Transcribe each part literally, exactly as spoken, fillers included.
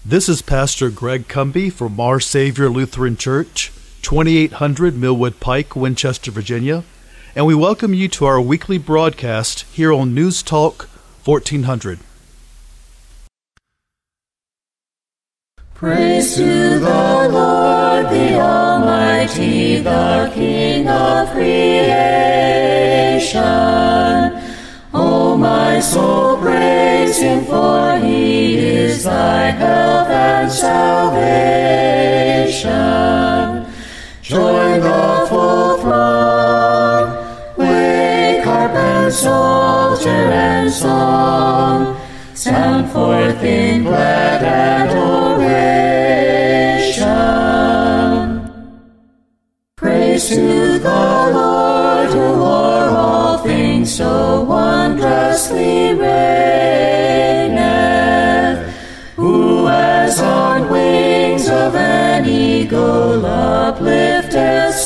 This is Pastor Greg Cumby from Our Savior Lutheran Church, twenty-eight hundred Millwood Pike, Winchester, Virginia, and we welcome you to our weekly broadcast here on News Talk fourteen hundred. Praise to the Lord, the Almighty, the King of creation. O my soul, praise Him, for He is thy health and salvation. Join the full throng, wake, harp and psalter and song, sound forth in glad adoration. Praise to the Lord, who o'er all things so wondrously reigneth, who as on wings of an eagle uplifteth,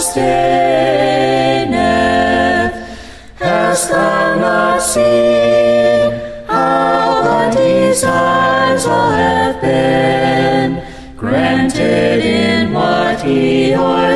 sustaineth. Hast thou not seen how the desires all have been granted in what He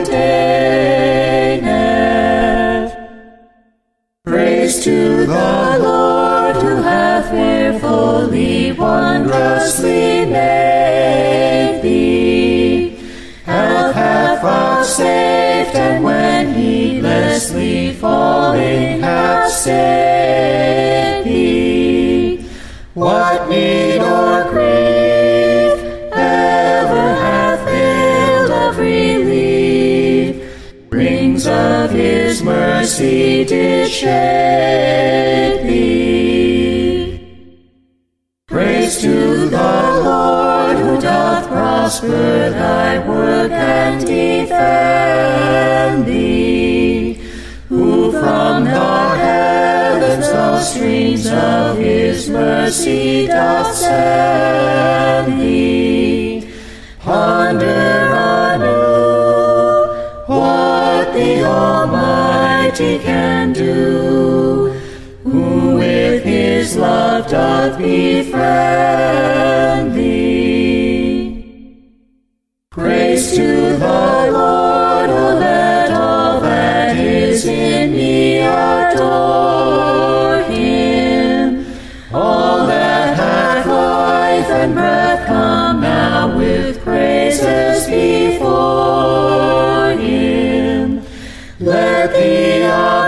ordaineth? Praise to the Lord, who hath fearfully, wondrously made thee, health hath vouchsafed, and when heedlessly falling hath saved thee. What need or grief ever hath failed of relief? Rings of His mercy did shade thee. Praise to the Lord, who doth prosper thy work and defend thee, who from the heavens the streams of His mercy doth send thee. Ponder anew what the Almighty can do, who with His love doth befriend thee. Praise to the Lord, O let all that is in me adore Him. All that hath life and breath, come now with praises before Him. Let the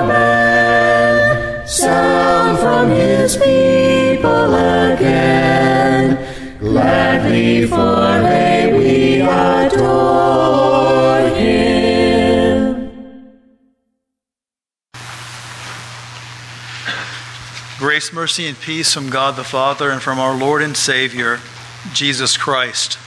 Amen sound from His people again. Gladly for hey we adore Him. Grace, mercy, and peace from God the Father and from our Lord and Savior, Jesus Christ.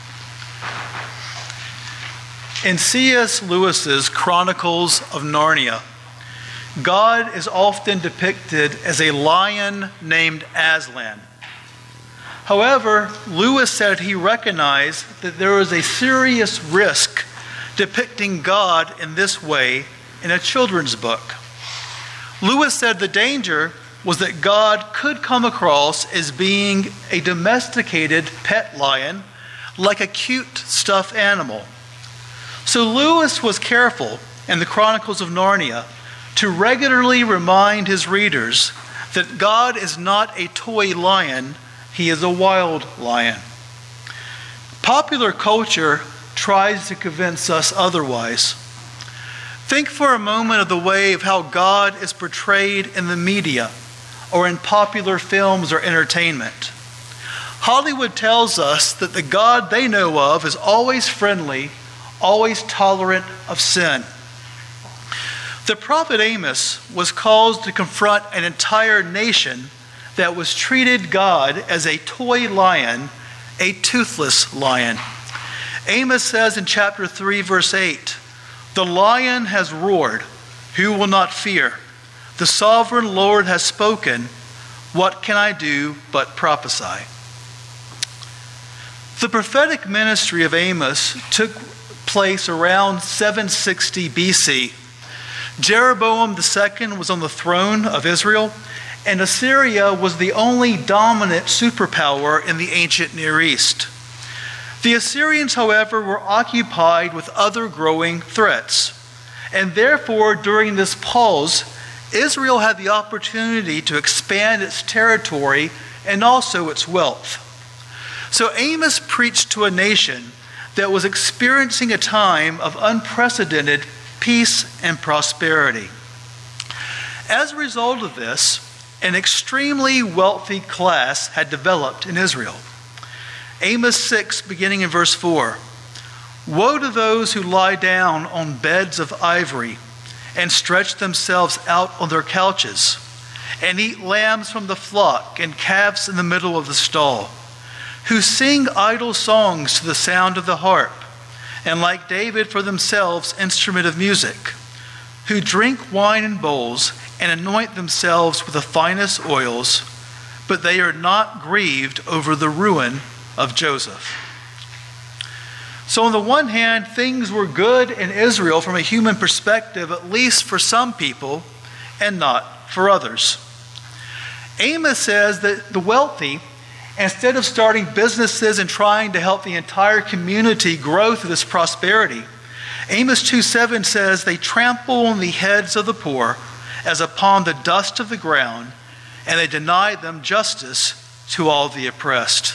In C S Lewis's Chronicles of Narnia, God is often depicted as a lion named Aslan. However, Lewis said he recognized that there was a serious risk depicting God in this way in a children's book. Lewis said the danger was that God could come across as being a domesticated pet lion, like a cute stuffed animal. So Lewis was careful in the Chronicles of Narnia to regularly remind his readers that God is not a toy lion, He is a wild lion. Popular culture tries to convince us otherwise. Think for a moment of the way of how God is portrayed in the media or in popular films or entertainment. Hollywood tells us that the God they know of is always friendly, always tolerant of sin. The prophet Amos was called to confront an entire nation that was treated God as a toy lion, a toothless lion. Amos says in chapter three, verse eight, "The lion has roared, who will not fear? The sovereign Lord has spoken, what can I do but prophesy?" The prophetic ministry of Amos took place around seven sixty B C. Jeroboam the Second was on the throne of Israel, and Assyria was the only dominant superpower in the ancient Near East. The Assyrians, however, were occupied with other growing threats. And therefore, during this pause, Israel had the opportunity to expand its territory and also its wealth. So Amos preached to a nation that was experiencing a time of unprecedented peace and prosperity. As a result of this, an extremely wealthy class had developed in Israel. Amos six, beginning in verse four. Woe to those who lie down on beds of ivory and stretch themselves out on their couches and eat lambs from the flock and calves in the middle of the stall, who sing idle songs to the sound of the harp, and like David for themselves instrument of music, who drink wine in bowls and anoint themselves with the finest oils, but they are not grieved over the ruin of Joseph. So on the one hand, things were good in Israel from a human perspective, at least for some people, and not for others. Amos says that the wealthy, instead of starting businesses and trying to help the entire community grow through this prosperity, Amos two seven says they trample on the heads of the poor as upon the dust of the ground, and they deny them justice to all the oppressed.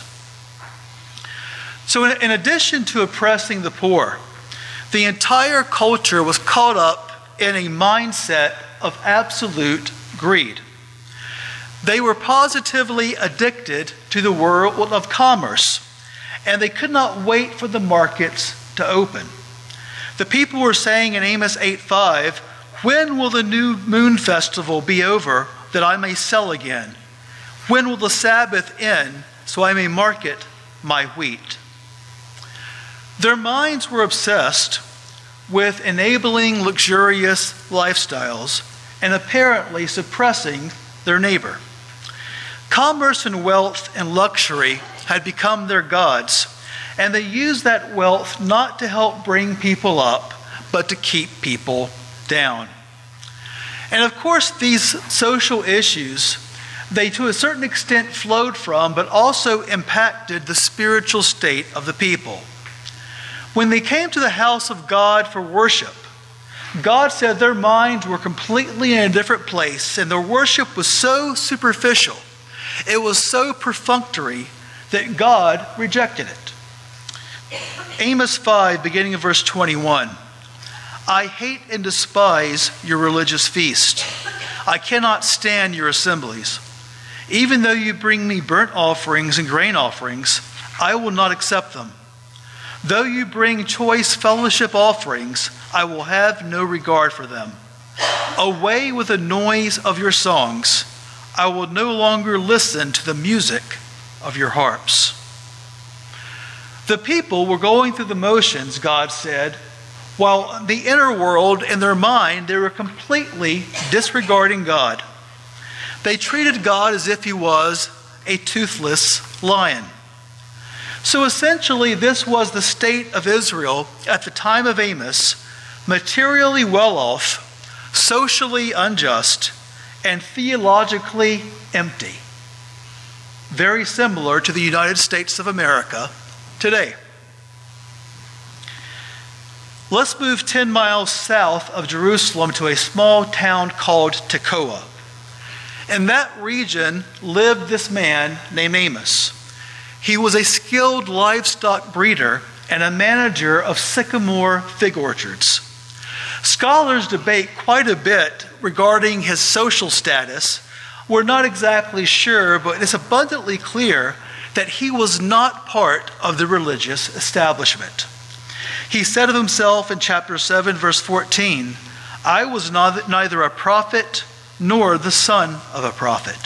So in, in addition to oppressing the poor, the entire culture was caught up in a mindset of absolute greed. They were positively addicted to the world of commerce, and they could not wait for the markets to open. The people were saying in Amos eight five, when will the new moon festival be over that I may sell again? When will the Sabbath end so I may market my wheat? Their minds were obsessed with enabling luxurious lifestyles and apparently suppressing their neighbor. Commerce and wealth and luxury had become their gods, and they used that wealth not to help bring people up, but to keep people down. And of course, these social issues, they to a certain extent flowed from, but also impacted the spiritual state of the people. When they came to the house of God for worship, God said their minds were completely in a different place, and their worship was so superficial, it was so perfunctory, that God rejected it. Amos five, beginning of verse twenty-one. I hate and despise your religious feast. I cannot stand your assemblies. Even though you bring me burnt offerings and grain offerings, I will not accept them. Though you bring choice fellowship offerings, I will have no regard for them. Away with the noise of your songs. I will no longer listen to the music of your harps. The people were going through the motions, God said, while the inner world, in their mind, they were completely disregarding God. They treated God as if he was a toothless lion. So essentially, this was the state of Israel at the time of Amos, materially well off, socially unjust, and theologically empty. Very similar to the United States of America today. Let's move ten miles south of Jerusalem to a small town called Tekoa. In that region lived this man named Amos. He was a skilled livestock breeder and a manager of sycamore fig orchards. Scholars debate quite a bit regarding his social status. We're not exactly sure, but it's abundantly clear that he was not part of the religious establishment. He said of himself in chapter seven, verse fourteen, I was not, neither a prophet nor the son of a prophet.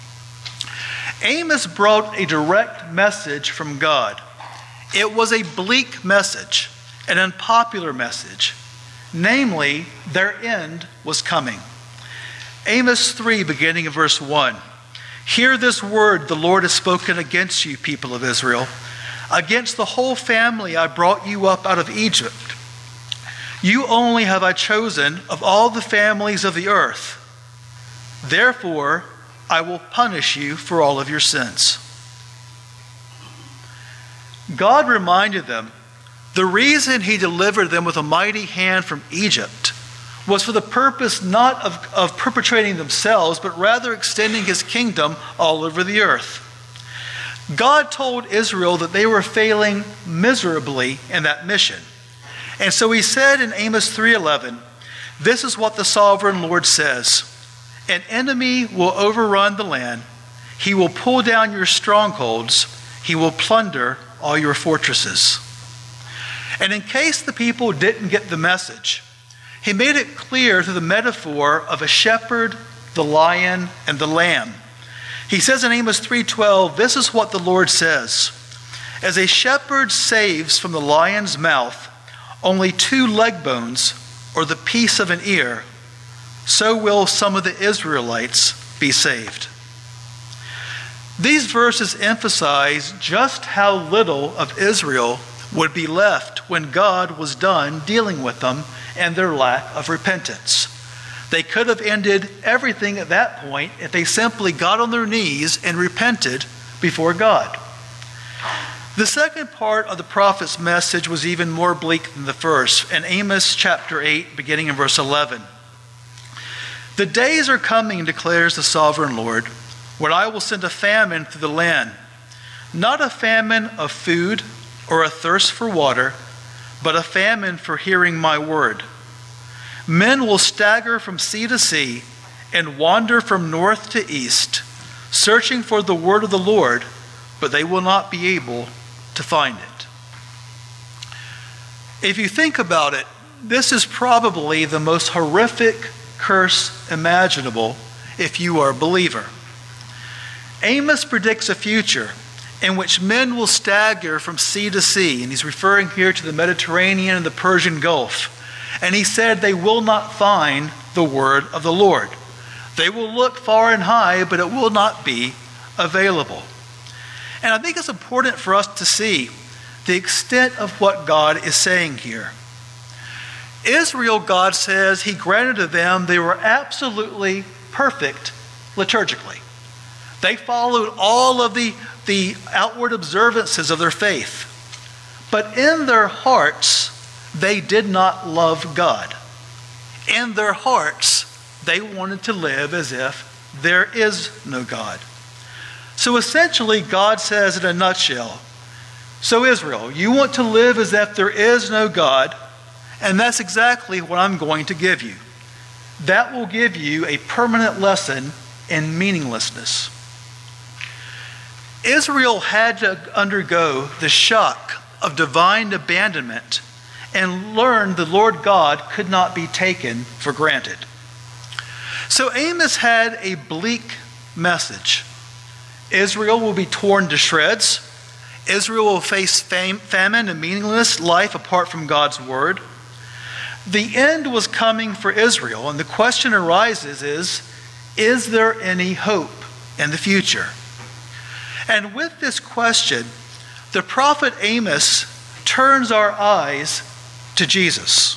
Amos brought a direct message from God. It was a bleak message, an unpopular message. Namely, their end was coming. Amos three, beginning of verse one. Hear this word the Lord has spoken against you, people of Israel. Against the whole family I brought you up out of Egypt. You only have I chosen of all the families of the earth. Therefore, I will punish you for all of your sins. God reminded them the reason he delivered them with a mighty hand from Egypt was for the purpose not of, of perpetrating themselves, but rather extending his kingdom all over the earth. God told Israel that they were failing miserably in that mission. And so he said in Amos three eleven, this is what the sovereign Lord says, an enemy will overrun the land, he will pull down your strongholds, he will plunder all your fortresses. And in case the people didn't get the message, he made it clear through the metaphor of a shepherd, the lion, and the lamb. He says in Amos three twelve, this is what the Lord says, as a shepherd saves from the lion's mouth only two leg bones or the piece of an ear, so will some of the Israelites be saved. These verses emphasize just how little of Israel would be left when God was done dealing with them and their lack of repentance. They could have ended everything at that point if they simply got on their knees and repented before God. The second part of the prophet's message was even more bleak than the first, in Amos chapter eight, beginning in verse eleven. The days are coming, declares the sovereign Lord, when I will send a famine through the land, not a famine of food or a thirst for water, but a famine for hearing my word. Men will stagger from sea to sea and wander from north to east, searching for the word of the Lord, but they will not be able to find it. If you think about it, this is probably the most horrific curse imaginable if you are a believer. Amos predicts a future in which men will stagger from sea to sea, and he's referring here to the Mediterranean and the Persian Gulf. And he said they will not find the word of the Lord. They will look far and high, but it will not be available. And I think it's important for us to see the extent of what God is saying here. Israel, God says, he granted to them they were absolutely perfect liturgically. They followed all of the, the outward observances of their faith. But in their hearts, they did not love God. In their hearts, they wanted to live as if there is no God. So essentially, God says in a nutshell, so Israel, you want to live as if there is no God, and that's exactly what I'm going to give you. That will give you a permanent lesson in meaninglessness. Israel had to undergo the shock of divine abandonment and learn the Lord God could not be taken for granted. So Amos had a bleak message. Israel will be torn to shreds. Israel will face fam- famine and meaningless life apart from God's word. The end was coming for Israel, and the question arises is, is there any hope in the future? And with this question, the prophet Amos turns our eyes to Jesus.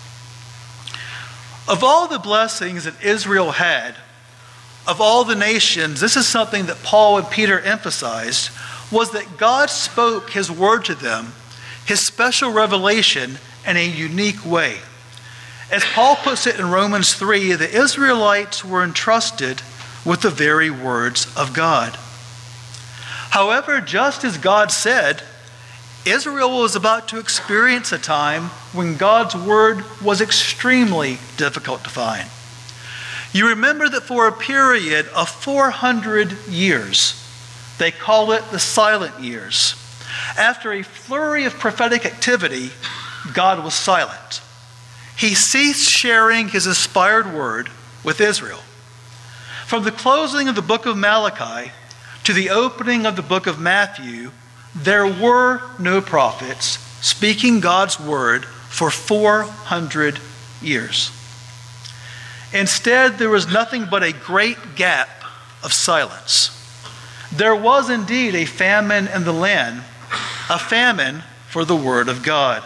Of all the blessings that Israel had, of all the nations, this is something that Paul and Peter emphasized, was that God spoke his word to them, his special revelation, in a unique way. As Paul puts it in Romans three, the Israelites were entrusted with the very words of God. However, just as God said, Israel was about to experience a time when God's word was extremely difficult to find. You remember that for a period of four hundred years, they call it the silent years. After a flurry of prophetic activity, God was silent. He ceased sharing his inspired word with Israel. From the closing of the book of Malachi to the opening of the book of Matthew, there were no prophets speaking God's word for four hundred years. Instead, there was nothing but a great gap of silence. There was indeed a famine in the land, a famine for the word of God.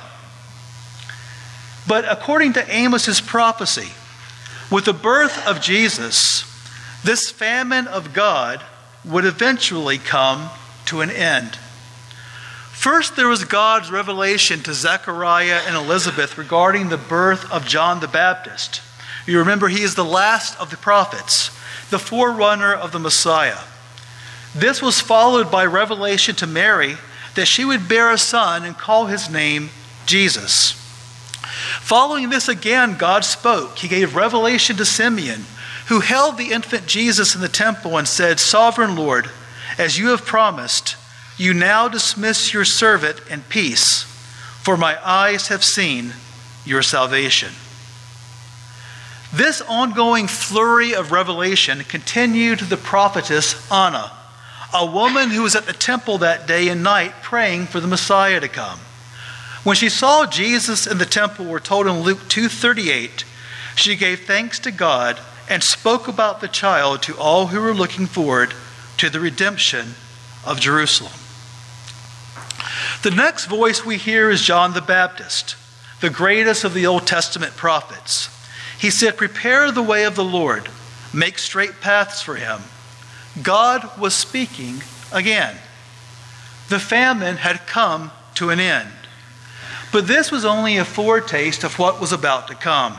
But according to Amos's prophecy, with the birth of Jesus, this famine of God would eventually come to an end. First, there was God's revelation to Zechariah and Elizabeth regarding the birth of John the Baptist. You remember he is the last of the prophets, the forerunner of the Messiah. This was followed by revelation to Mary that she would bear a son and call his name Jesus. Following this again, God spoke. He gave revelation to Simeon, who held the infant Jesus in the temple and said, "Sovereign Lord, as you have promised, you now dismiss your servant in peace, for my eyes have seen your salvation." This ongoing flurry of revelation continued to the prophetess Anna, a woman who was at the temple that day and night praying for the Messiah to come. When she saw Jesus in the temple, we're told in Luke two thirty-eight, she gave thanks to God and spoke about the child to all who were looking forward to the redemption of Jerusalem. The next voice we hear is John the Baptist, the greatest of the Old Testament prophets. He said, "Prepare the way of the Lord, make straight paths for him." God was speaking again. The famine had come to an end. But this was only a foretaste of what was about to come.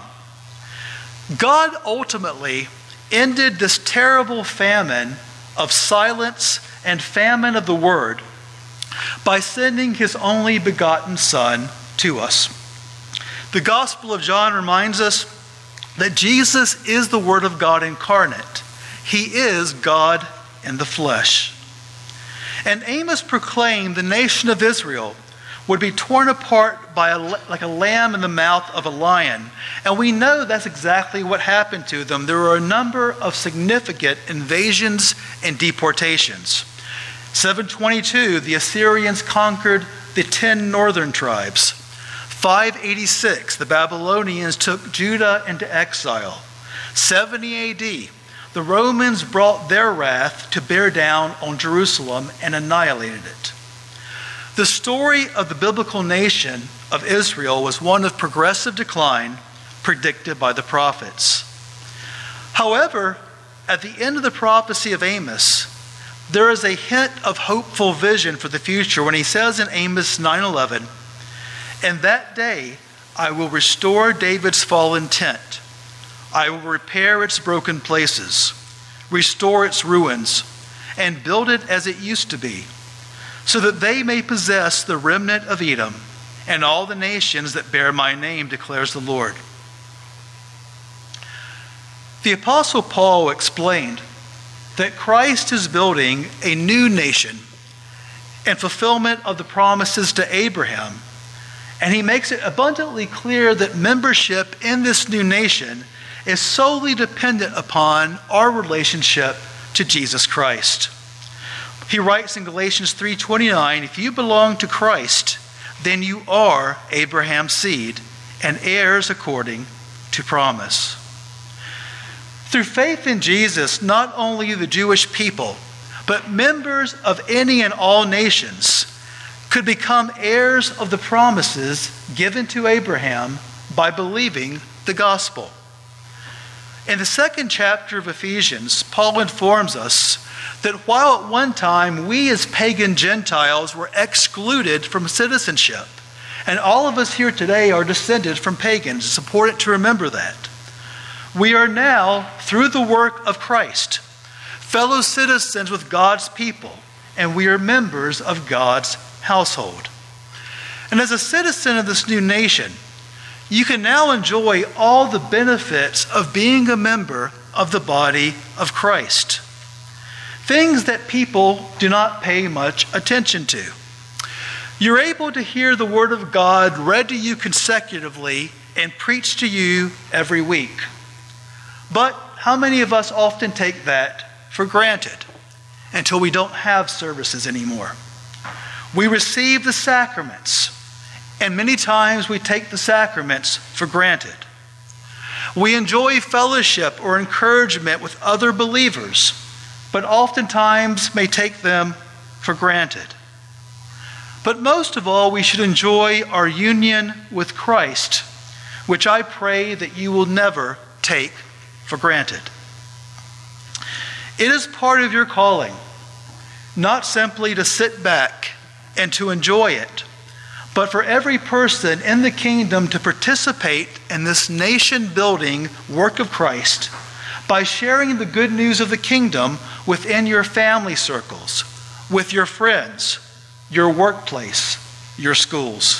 God ultimately ended this terrible famine of silence and famine of the word by sending his only begotten Son to us. The Gospel of John reminds us that Jesus is the Word of God incarnate. He is God in the flesh. And Amos proclaimed the nation of Israel would be torn apart by a, like a lamb in the mouth of a lion. And we know that's exactly what happened to them. There were a number of significant invasions and deportations. seven twenty-two, the Assyrians conquered the ten northern tribes. five eighty-six, the Babylonians took Judah into exile. seventy A D, the Romans brought their wrath to bear down on Jerusalem and annihilated it. The story of the biblical nation of Israel was one of progressive decline predicted by the prophets. However, at the end of the prophecy of Amos, there is a hint of hopeful vision for the future when he says in Amos nine eleven, "In that day I will restore David's fallen tent. I will repair its broken places, restore its ruins, and build it as it used to be, so that they may possess the remnant of Edom and all the nations that bear my name, declares the Lord." The Apostle Paul explained that Christ is building a new nation in fulfillment of the promises to Abraham. And he makes it abundantly clear that membership in this new nation is solely dependent upon our relationship to Jesus Christ. He writes in Galatians three twenty-nine, "If you belong to Christ, then you are Abraham's seed and heirs according to promise." Through faith in Jesus, not only the Jewish people, but members of any and all nations could become heirs of the promises given to Abraham by believing the gospel. In the second chapter of Ephesians, Paul informs us that while at one time we as pagan Gentiles were excluded from citizenship, and all of us here today are descended from pagans, it's important to remember that. We are now, through the work of Christ, fellow citizens with God's people, and we are members of God's household. And as a citizen of this new nation, you can now enjoy all the benefits of being a member of the body of Christ. Things that people do not pay much attention to. You're able to hear the Word of God read to you consecutively and preached to you every week. But how many of us often take that for granted until we don't have services anymore? We receive the sacraments, and many times we take the sacraments for granted. We enjoy fellowship or encouragement with other believers, but oftentimes may take them for granted. But most of all, we should enjoy our union with Christ, which I pray that you will never take for granted. It is part of your calling, not simply to sit back and to enjoy it, but for every person in the kingdom to participate in this nation-building work of Christ by sharing the good news of the kingdom within your family circles, with your friends, your workplace, your schools.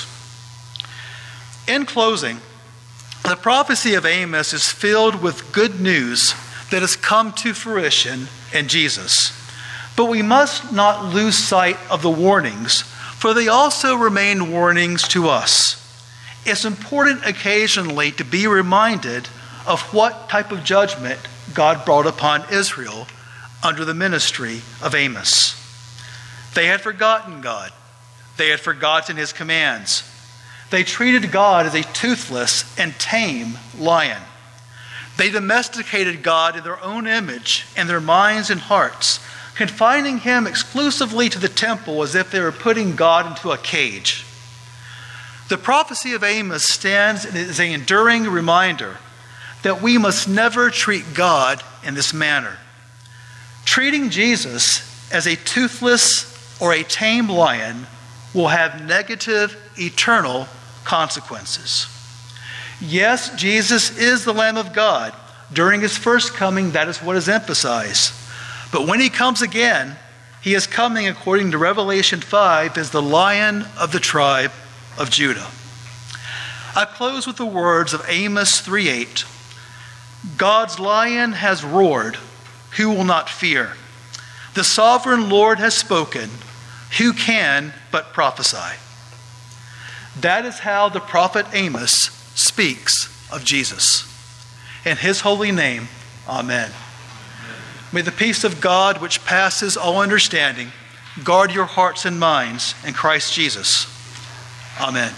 In closing, the prophecy of Amos is filled with good news that has come to fruition in Jesus. But we must not lose sight of the warnings, for they also remain warnings to us. It's important occasionally to be reminded of what type of judgment God brought upon Israel under the ministry of Amos. They had forgotten God. They had forgotten his commands. They treated God as a toothless and tame lion. They domesticated God in their own image in their minds and hearts, confining him exclusively to the temple as if they were putting God into a cage. The prophecy of Amos stands as an enduring reminder that we must never treat God in this manner. Treating Jesus as a toothless or a tame lion will have negative, eternal consequences. Yes, Jesus is the Lamb of God. During his first coming, that is what is emphasized. But when he comes again, he is coming, according to Revelation five, as the Lion of the tribe of Judah. I close with the words of Amos three eight. God's lion has roared, who will not fear? The sovereign Lord has spoken, who can but prophesy? That is how the prophet Amos speaks of Jesus. In his holy name, amen. May the peace of God, which passes all understanding, guard your hearts and minds in Christ Jesus. Amen.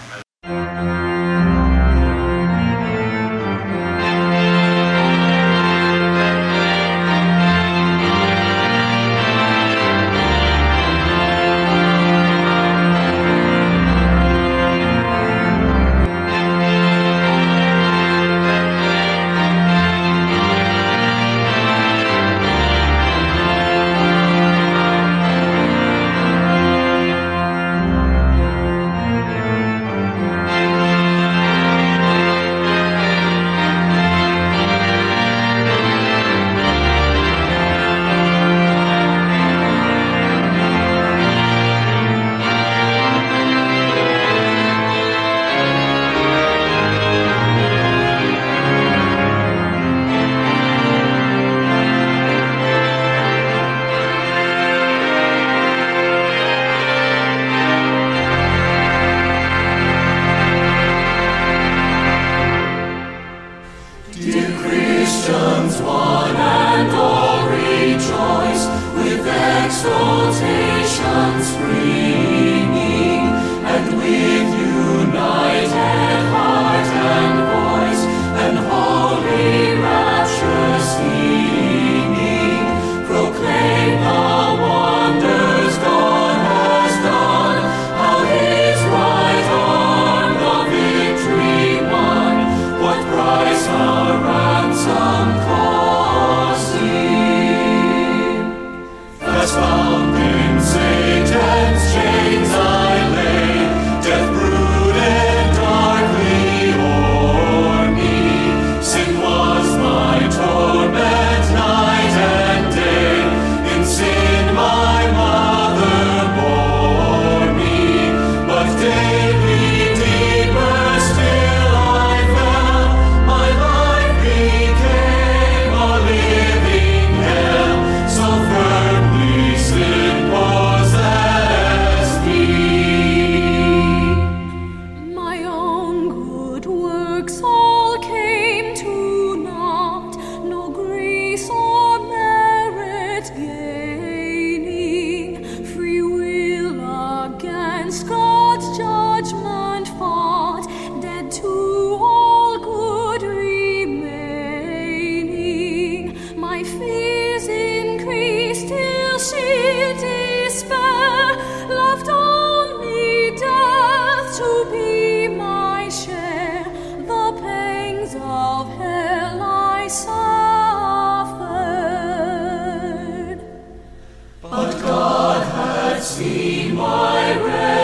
But God had seen my wretched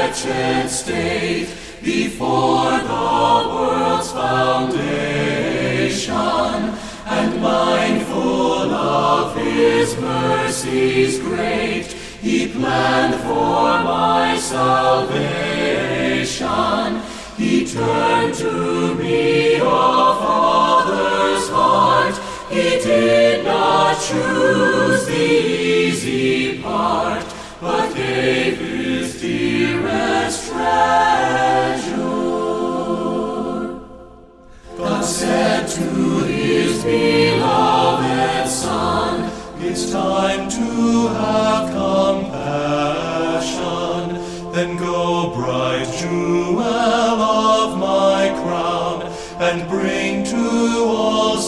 set state before the world's foundation, and mindful of his mercies great, he planned for my salvation. He turned to me a father's heart. He did not choose the easy part, but gave his dearest treasure. God said to his beloved Son, it's time to have compassion. Then go, bright jewel of my crown, and bring to all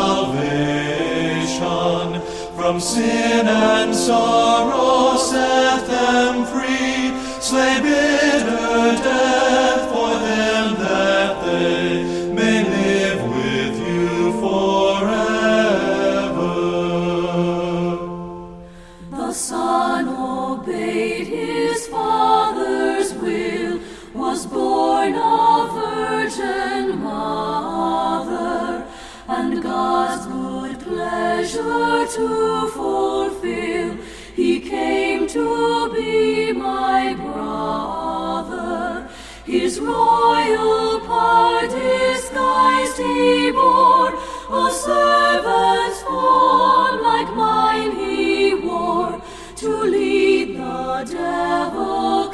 salvation. From sin and sorrow set them free, slay bitter death for them that they may live with you forever. The Son obeyed his Father's will, was born of Virgin Mother, and God's good pleasure to fulfill, he came to be my brother. His royal power disguised he bore, a servant's form like mine he wore, to lead the devil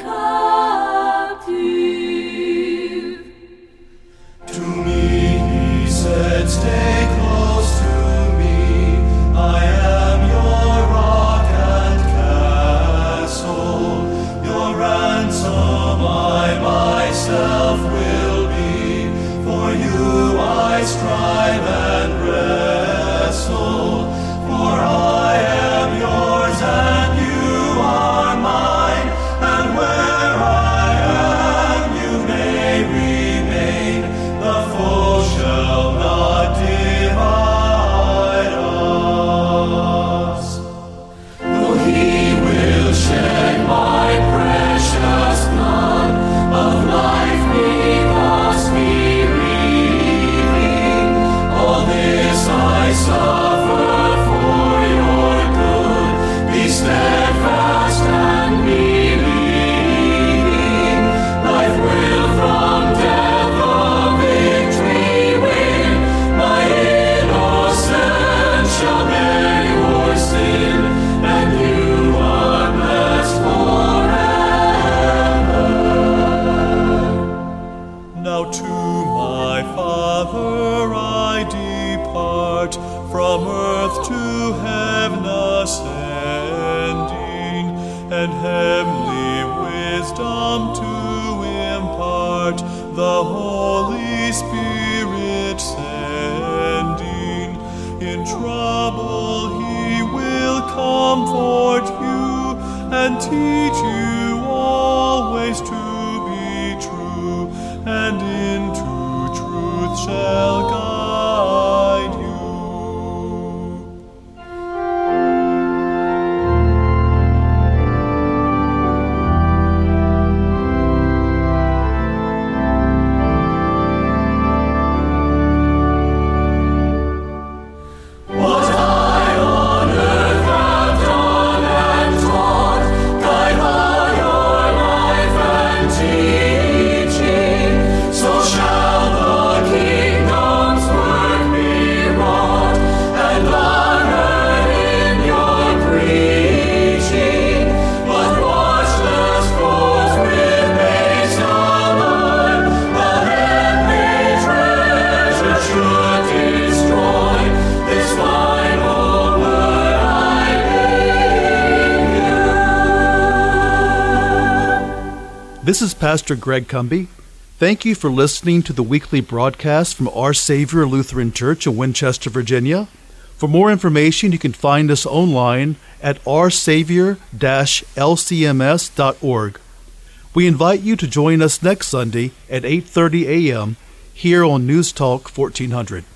captive. To me he said, stay close to me, I am your rock and castle, your ransom I myself will be, for you I strive and wrestle, for I am yours and you are mine, and where I am you may remain, the foe shall not divide us. Oh, he will shed my precious blood, of life make us believing. All this I suffer for your good. Be steadfast and believing. Life will from death a victory win. My innocence shall bear your sin, and you are blessed forever. Now to my Father I depart, from earth to heaven ascending, and heavenly wisdom to impart, the Holy Spirit sending. In trouble he will comfort you, and teach you always to be true, and into truth shall guide you. What I on earth have done and taught, guide all your life and teaching, so shall the kingdom's work be wrought, and honor in your preaching. But watchless foes with base alarm, the heavenly treasure should destroy. This final word I leave you. This is Pastor Greg Cumby. Thank you for listening to the weekly broadcast from Our Savior Lutheran Church in Winchester, Virginia. For more information, you can find us online at our savior dash l c m s dot org. We invite you to join us next Sunday at eight thirty a.m. here on News Talk fourteen hundred.